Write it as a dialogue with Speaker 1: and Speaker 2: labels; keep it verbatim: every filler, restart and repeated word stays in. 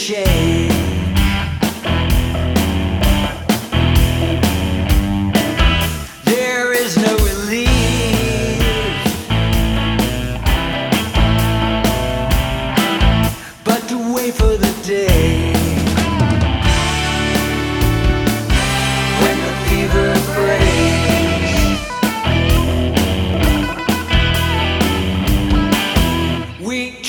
Speaker 1: shade. There is no relief but to wait for the day